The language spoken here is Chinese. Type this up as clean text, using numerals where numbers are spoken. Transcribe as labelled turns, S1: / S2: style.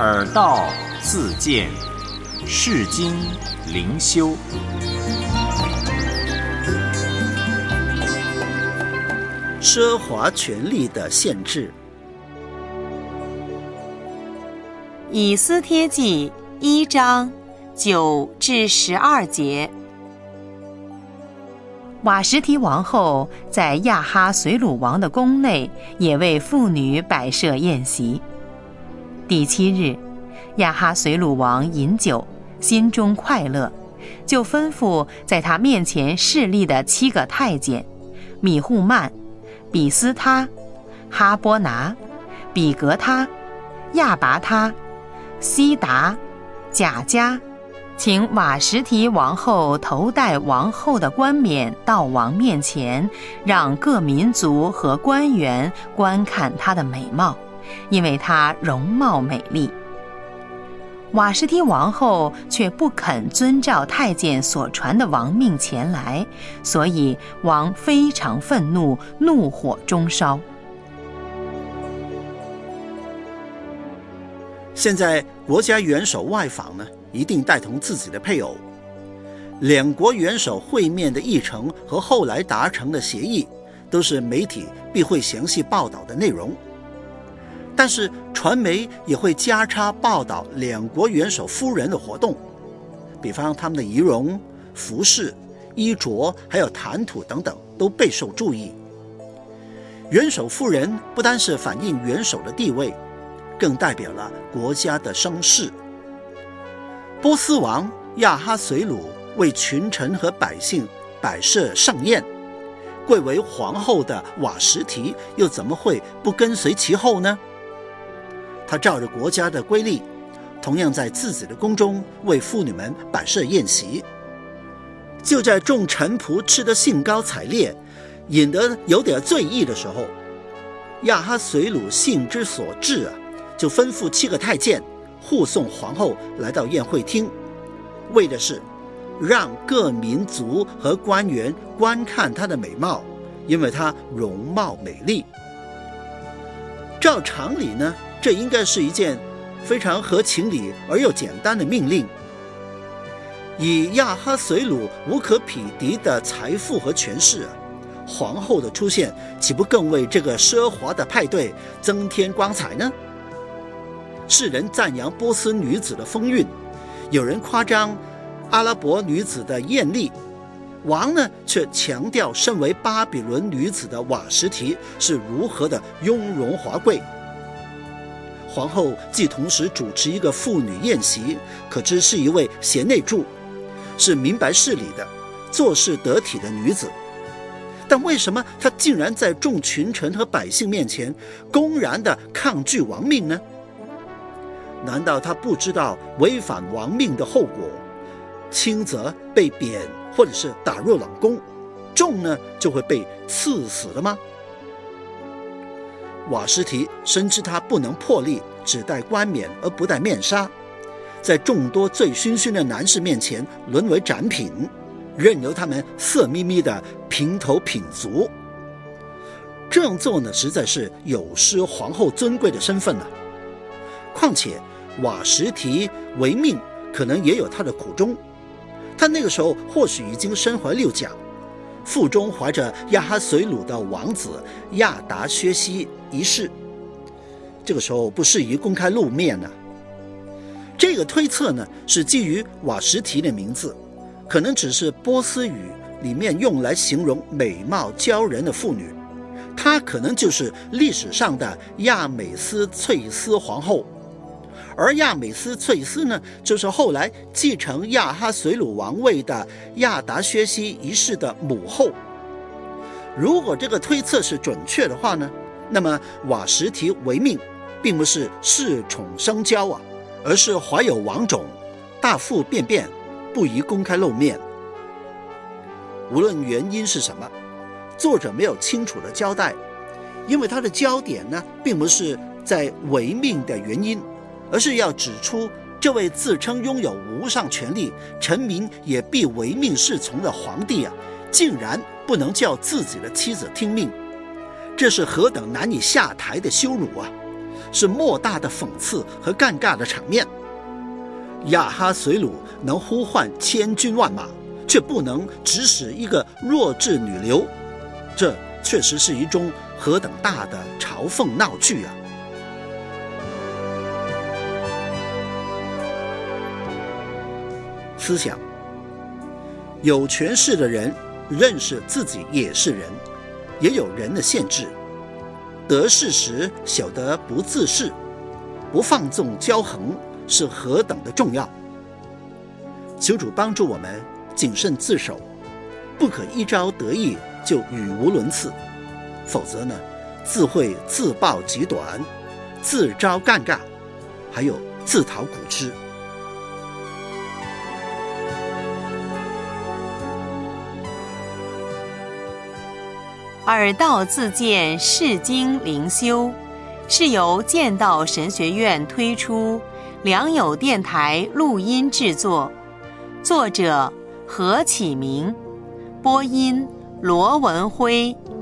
S1: 尔道自见，世经灵修。
S2: 奢华权力的限制。
S3: 以斯帖记1章9至12节。瓦实提王后在亚哈随鲁王的宫内也为妇女摆设宴席。第7日，亚哈随鲁王饮酒，心中快乐，就吩咐在他面前侍立的7个太监米户曼、比斯他、哈波拿、比格他、亚拔他、西达、贾加，请瓦实提王后头戴王后的冠冕到王面前，让各民族和官员观看她的美貌，因为她容貌美丽。瓦实提王后却不肯遵照太监所传的王命前来，所以王非常愤怒，怒火中烧。
S2: 现在国家元首外访呢，一定带同自己的配偶。两国元首会面的议程和后来达成的协议，都是媒体必会详细报道的内容。但是传媒也会加插报道两国元首夫人的活动，比方他们的仪容、服饰、衣着还有谈吐等等，都备受注意。元首夫人不单是反映元首的地位，更代表了国家的声势。波斯王亚哈随鲁为群臣和百姓摆设盛宴，贵为皇后的瓦实提又怎么会不跟随其后呢？他照着国家的规例，同样在自己的宫中为妇女们摆设宴席。就在众臣仆吃得兴高采烈，饮得有点醉意的时候，亚哈随鲁兴之所至就吩咐7个太监护送皇后来到宴会厅，为的是让各民族和官员观看她的美貌，因为她容貌美丽。照常理呢，这应该是一件非常合情理而又简单的命令。以亚哈随鲁无可匹敌的财富和权势，皇后的出现岂不更为这个奢华的派对增添光彩呢？世人赞扬波斯女子的风韵，有人夸张阿拉伯女子的艳丽，王呢却强调身为巴比伦女子的瓦实提是如何的雍容华贵。皇后既同时主持一个妇女宴席，可知是一位贤内助，是明白事理的，做事得体的女子。但为什么她竟然在众群臣和百姓面前公然地抗拒王命呢？难道她不知道违反王命的后果，轻则被贬或者是打入冷宫，重呢就会被赐死了吗？瓦实提深知他不能破例只戴冠冕而不戴面纱，在众多醉醺醺的男士面前沦为展品，任由他们色眯眯的评头品足。这样做呢，实在是有失皇后尊贵的身份了。况且瓦实提违命可能也有他的苦衷，他那个时候或许已经身怀6甲，腹中怀着亚哈随鲁的王子亚达薛西一世，这个时候不适宜公开露面呢。这个推测呢，是基于瓦实提的名字，可能只是波斯语里面用来形容美貌骄人的妇女，她可能就是历史上的亚美斯翠丝皇后。而亚美斯翠丝呢，就是后来继承亚哈随鲁王位的亚达薛西一世的母后。如果这个推测是准确的话呢，那么瓦实提违命并不是恃宠生骄而是怀有王种，大腹便便，不宜公开露面。无论原因是什么，作者没有清楚的交代，因为他的焦点呢，并不是在违命的原因，而是要指出这位自称拥有无上权力、臣民也必唯命是从的皇帝竟然不能叫自己的妻子听命，这是何等难以下台的羞辱啊！ 是莫大的讽刺和尴尬的场面。亚哈随鲁能呼唤千军万马，却不能指使一个弱智女流，这确实是一宗何等大的嘲讽闹剧啊！思想，有权势的人认识自己也是人，也有人的限制，得势时晓得不自恃，不放纵骄横，是何等的重要。求主帮助我们谨慎自守，不可一朝得意就语无伦次，否则呢，自会自暴极短，自招尴尬，还有自讨苦吃。
S3: 耳道自荐释经灵修，是由剑道神学院推出，良友电台录音制作，作者何启明，播音罗文辉。